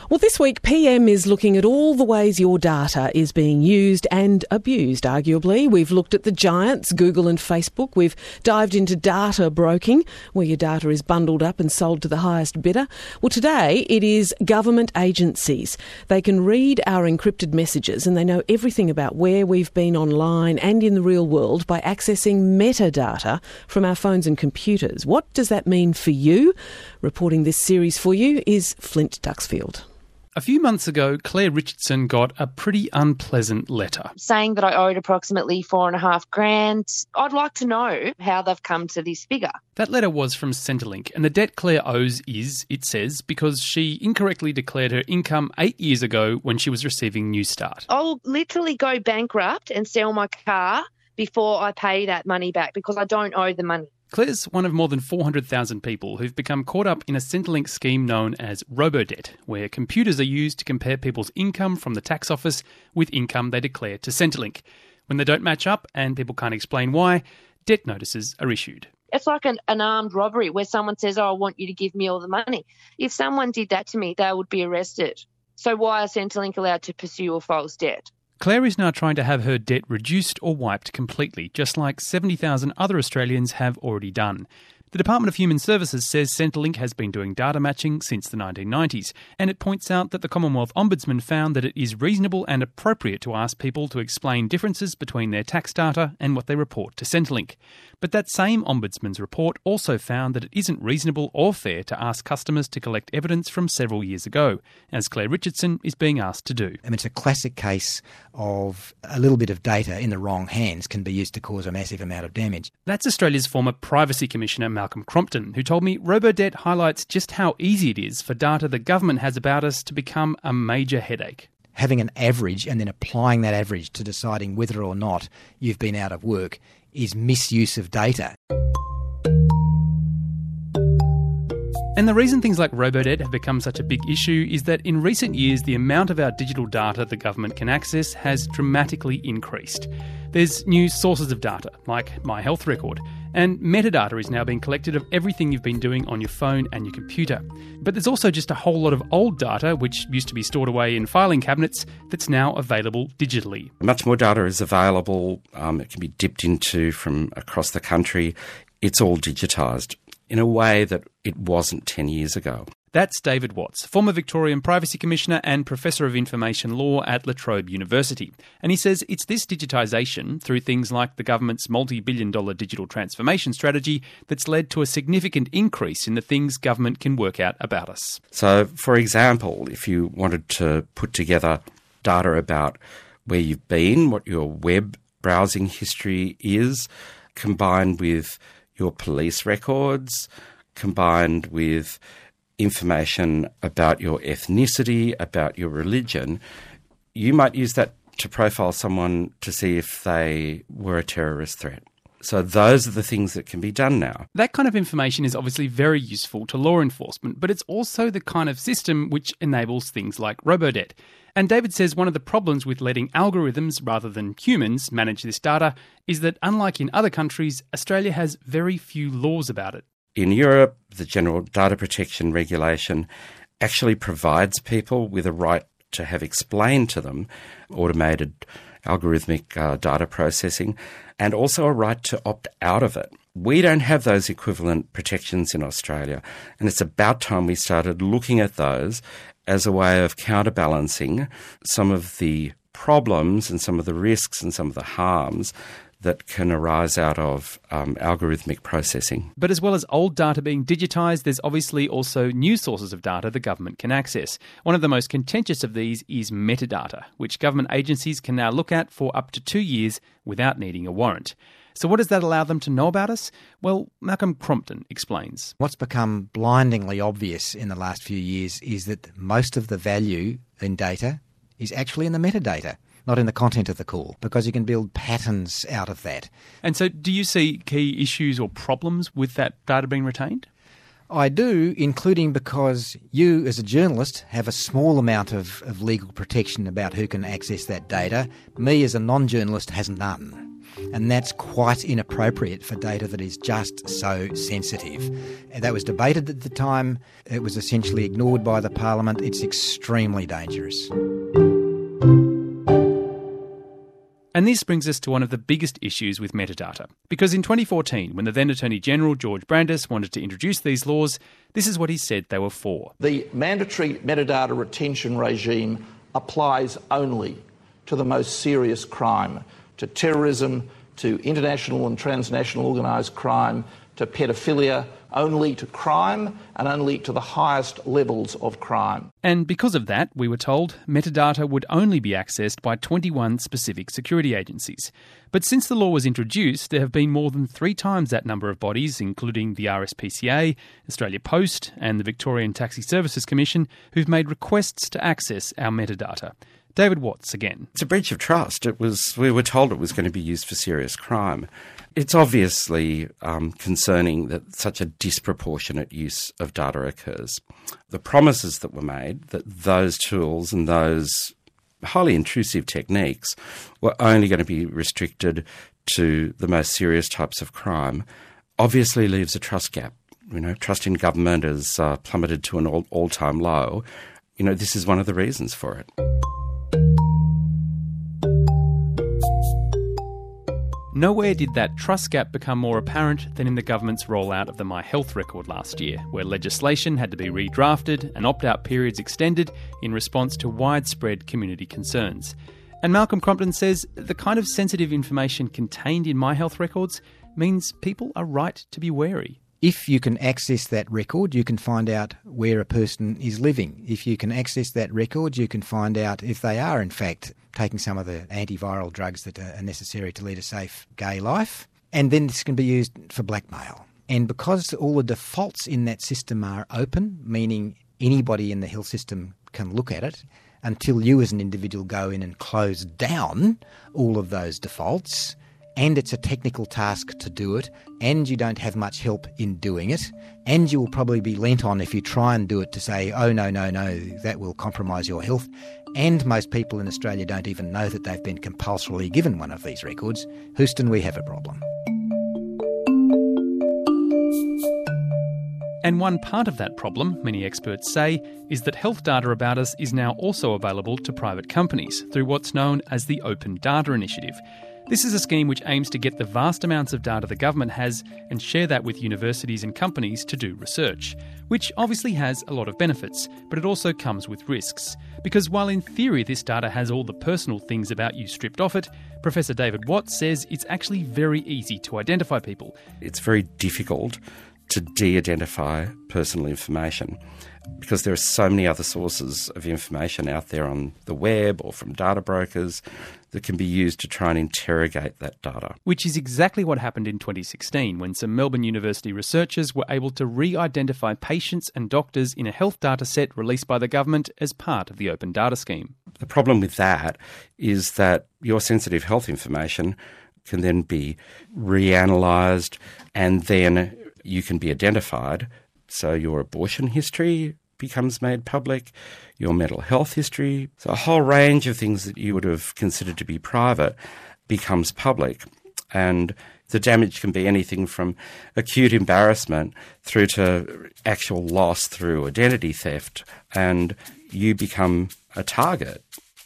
Well, this week, PM is looking at all the ways your data is being used and abused, arguably. We've looked at the giants, Google and Facebook. We've dived into data broking, where your data is bundled up and sold to the highest bidder. Well, today, it is government agencies. They can read our encrypted messages and they know everything about where we've been online and in the real world by accessing metadata from our phones and computers. What does that mean for you? Reporting this series for you is Flint Duxfield. A few months ago, Claire Richardson got a pretty unpleasant letter. Saying that I owed approximately $4,500. I'd like to know how they've come to this figure. That letter was from Centrelink, and the debt Claire owes is, it says, because she incorrectly declared her income 8 years ago when she was receiving Newstart. I'll literally go bankrupt and sell my car before I pay that money back because I don't owe the money. Claire's one of more than 400,000 people who've become caught up in a Centrelink scheme known as RoboDebt, where computers are used to compare people's income from the tax office with income they declare to Centrelink. When they don't match up and people can't explain why, debt notices are issued. It's like an armed robbery where someone says, I want you to give me all the money. If someone did that to me, they would be arrested. So why are Centrelink allowed to pursue a false debt? Claire is now trying to have her debt reduced or wiped completely, just like 70,000 other Australians have already done. The Department of Human Services says Centrelink has been doing data matching since the 1990s, and it points out that the Commonwealth Ombudsman found that it is reasonable and appropriate to ask people to explain differences between their tax data and what they report to Centrelink. But that same Ombudsman's report also found that it isn't reasonable or fair to ask customers to collect evidence from several years ago, as Claire Richardson is being asked to do. It's a classic case of a little bit of data in the wrong hands can be used to cause a massive amount of damage. That's Australia's former Privacy Commissioner Malcolm Crompton, who told me RoboDebt highlights just how easy it is for data the government has about us to become a major headache. Having an average and then applying that average to deciding whether or not you've been out of work is misuse of data. And the reason things like RoboDebt have become such a big issue is that in recent years the amount of our digital data the government can access has dramatically increased. There's new sources of data, like My Health Record, and metadata is now being collected of everything you've been doing on your phone and your computer. But there's also just a whole lot of old data, which used to be stored away in filing cabinets, that's now available digitally. Much more data is available. It can be dipped into from across the country. It's all digitised in a way that it wasn't 10 years ago. That's David Watts, former Victorian Privacy Commissioner and Professor of Information Law at La Trobe University. And he says it's this digitisation, through things like the government's multi-billion-dollar digital transformation strategy, that's led to a significant increase in the things government can work out about us. So, for example, if you wanted to put together data about where you've been, what your web browsing history is, combined with your police records, combined with information about your ethnicity, about your religion, you might use that to profile someone to see if they were a terrorist threat. So those are the things that can be done now. That kind of information is obviously very useful to law enforcement, but it's also the kind of system which enables things like RoboDebt. And David says one of the problems with letting algorithms rather than humans manage this data is that, unlike in other countries, Australia has very few laws about it. In Europe, the General Data Protection Regulation actually provides people with a right to have explained to them automated algorithmic data processing and also a right to opt out of it. We don't have those equivalent protections in Australia, and it's about time we started looking at those as a way of counterbalancing some of the problems and some of the risks and some of the harms that can arise out of algorithmic processing. But as well as old data being digitised, there's obviously also new sources of data the government can access. One of the most contentious of these is metadata, which government agencies can now look at for up to 2 years without needing a warrant. So what does that allow them to know about us? Well, Malcolm Crompton explains. What's become blindingly obvious in the last few years is that most of the value in data is actually in the metadata, not in the content of the call, because you can build patterns out of that. And so do you see key issues or problems with that data being retained? I do, including because you as a journalist have a small amount of legal protection about who can access that data. Me as a non-journalist has none. And that's quite inappropriate for data that is just so sensitive. And that was debated at the time. It was essentially ignored by the Parliament. It's extremely dangerous. And this brings us to one of the biggest issues with metadata. Because in 2014, when the then Attorney-General George Brandis wanted to introduce these laws, this is what he said they were for. The mandatory metadata retention regime applies only to the most serious crime, to terrorism, to international and transnational organised crime, to paedophilia, only to crime and only to the highest levels of crime. And because of that, we were told, metadata would only be accessed by 21 specific security agencies. But since the law was introduced, there have been more than 3 times that number of bodies, including the RSPCA, Australia Post and the Victorian Taxi Services Commission, who've made requests to access our metadata. David Watts again. It's a breach of trust. We were told it was going to be used for serious crime. It's obviously concerning that such a disproportionate use of data occurs. The promises that were made that those tools and those highly intrusive techniques were only going to be restricted to the most serious types of crime obviously leaves a trust gap. Trust in government has plummeted to an all-time low. This is one of the reasons for it. Nowhere did that trust gap become more apparent than in the government's rollout of the My Health record last year, where legislation had to be redrafted and opt-out periods extended in response to widespread community concerns. And Malcolm Crompton says the kind of sensitive information contained in My Health records means people are right to be wary. If you can access that record, you can find out where a person is living. If you can access that record, you can find out if they are, in fact, taking some of the antiviral drugs that are necessary to lead a safe gay life. And then this can be used for blackmail. And because all the defaults in that system are open, meaning anybody in the health system can look at it, until you as an individual go in and close down all of those defaults, and it's a technical task to do it, and you don't have much help in doing it, and you will probably be lent on if you try and do it to say, oh, no, that will compromise your health. And most people in Australia don't even know that they've been compulsorily given one of these records. Houston, we have a problem. And one part of that problem, many experts say, is that health data about us is now also available to private companies through what's known as the Open Data Initiative. This is a scheme which aims to get the vast amounts of data the government has and share that with universities and companies to do research, which obviously has a lot of benefits, but it also comes with risks. Because while in theory this data has all the personal things about you stripped off it, Professor David Watts says it's actually very easy to identify people. It's very difficult to de-identify personal information because there are so many other sources of information out there on the web or from data brokers that can be used to try and interrogate that data. Which is exactly what happened in 2016 when some Melbourne University researchers were able to re-identify patients and doctors in a health data set released by the government as part of the Open Data Scheme. The problem with that is that your sensitive health information can then be reanalysed and then you can be identified. So your abortion history becomes made public, your mental health history. So a whole range of things that you would have considered to be private becomes public. And the damage can be anything from acute embarrassment through to actual loss through identity theft, and you become a target.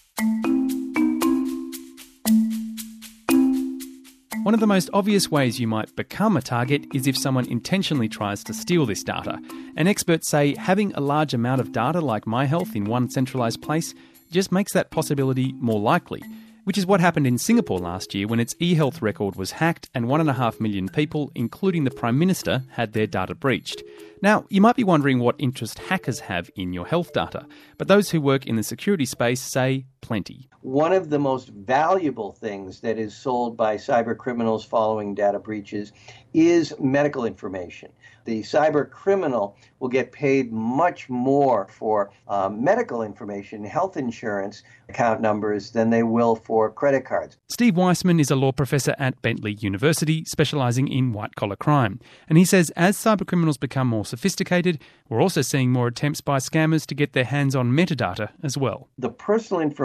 One of the most obvious ways you might become a target is if someone intentionally tries to steal this data. And experts say having a large amount of data like My Health in one centralised place just makes that possibility more likely, which is what happened in Singapore last year when its e-health record was hacked and 1.5 million people, including the Prime Minister, had their data breached. Now, you might be wondering what interest hackers have in your health data, but those who work in the security space say plenty. One of the most valuable things that is sold by cyber criminals following data breaches is medical information. The cyber criminal will get paid much more for medical information, health insurance account numbers, than they will for credit cards. Steve Weissman is a law professor at Bentley University, specialising in white-collar crime. And he says as cyber criminals become more sophisticated, we're also seeing more attempts by scammers to get their hands on metadata as well. The personal information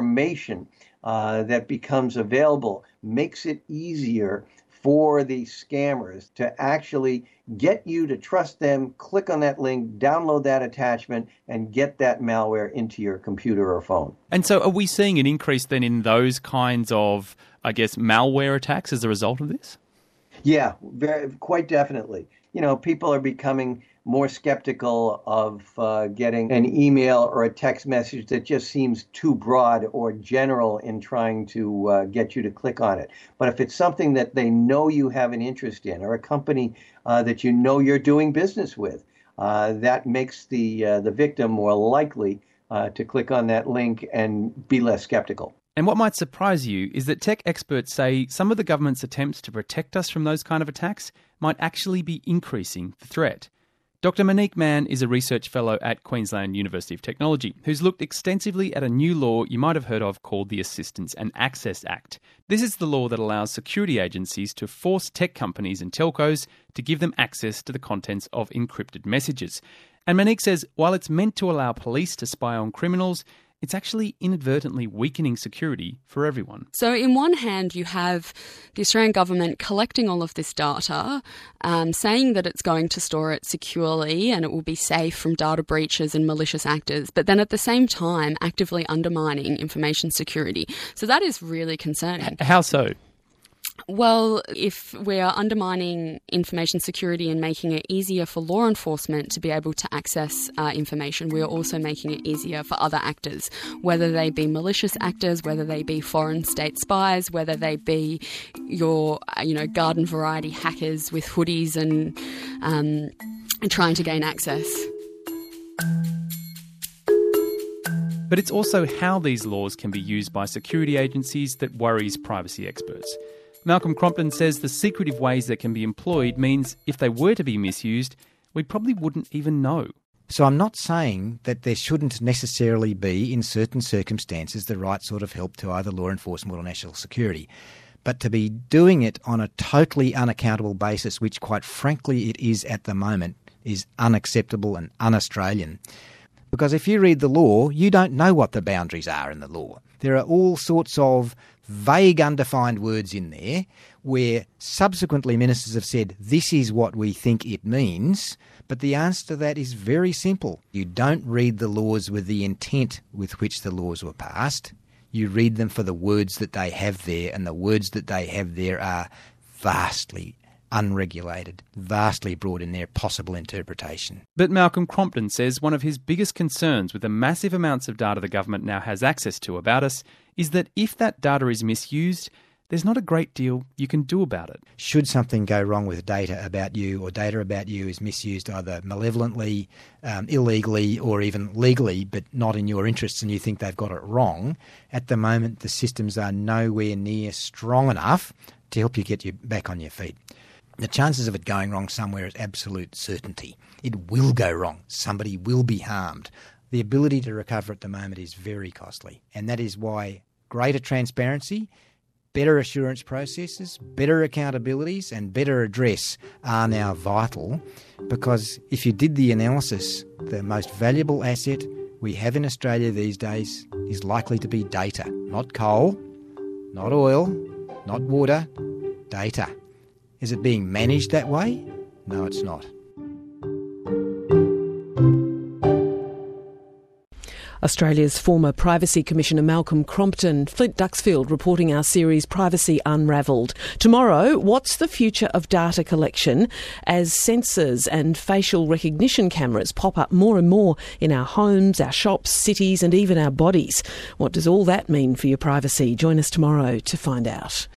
information that becomes available makes it easier for the scammers to actually get you to trust them, click on that link, download that attachment, and get that malware into your computer or phone. And so are we seeing an increase then in those kinds of, I guess, malware attacks as a result of this? Yeah, quite definitely. People are becoming more skeptical of getting an email or a text message that just seems too broad or general in trying to get you to click on it. But if it's something that they know you have an interest in, or a company that you know you're doing business with, that makes the victim more likely to click on that link and be less skeptical. And what might surprise you is that tech experts say some of the government's attempts to protect us from those kind of attacks might actually be increasing the threat. Dr. Monique Mann is a research fellow at Queensland University of Technology who's looked extensively at a new law you might have heard of called the Assistance and Access Act. This is the law that allows security agencies to force tech companies and telcos to give them access to the contents of encrypted messages. And Monique says while it's meant to allow police to spy on criminals, it's actually inadvertently weakening security for everyone. So in one hand, you have the Australian government collecting all of this data, saying that it's going to store it securely and it will be safe from data breaches and malicious actors, but then at the same time actively undermining information security. So that is really concerning. How so? Well, if we are undermining information security and making it easier for law enforcement to be able to access information, we are also making it easier for other actors, whether they be malicious actors, whether they be foreign state spies, whether they be your, garden variety hackers with hoodies and trying to gain access. But it's also how these laws can be used by security agencies that worries privacy experts. Malcolm Crompton says the secretive ways that can be employed means if they were to be misused, we probably wouldn't even know. So I'm not saying that there shouldn't necessarily be, in certain circumstances, the right sort of help to either law enforcement or national security. But to be doing it on a totally unaccountable basis, which quite frankly it is at the moment, is unacceptable and un-Australian. Because if you read the law, you don't know what the boundaries are in the law. There are all sorts of vague, undefined words in there where subsequently ministers have said, this is what we think it means, but the answer to that is very simple. You don't read the laws with the intent with which the laws were passed. You read them for the words that they have there, and the words that they have there are vastly unregulated, vastly broad in their possible interpretation. But Malcolm Crompton says one of his biggest concerns with the massive amounts of data the government now has access to about us is that if that data is misused, there's not a great deal you can do about it. Should something go wrong with data about you, or data about you is misused either malevolently, illegally, or even legally, but not in your interests, and you think they've got it wrong, at the moment the systems are nowhere near strong enough to help you get you back on your feet. The chances of it going wrong somewhere is absolute certainty. It will go wrong. Somebody will be harmed. The ability to recover at the moment is very costly, and that is why greater transparency, better assurance processes, better accountabilities and better redress are now vital, because if you did the analysis, the most valuable asset we have in Australia these days is likely to be data. Not coal, not oil, not water, data. Is it being managed that way? No, it's not. Australia's former Privacy Commissioner Malcolm Crompton, Flint Duxfield, reporting our series Privacy Unravelled. Tomorrow, what's the future of data collection as sensors and facial recognition cameras pop up more and more in our homes, our shops, cities and even our bodies? What does all that mean for your privacy? Join us tomorrow to find out.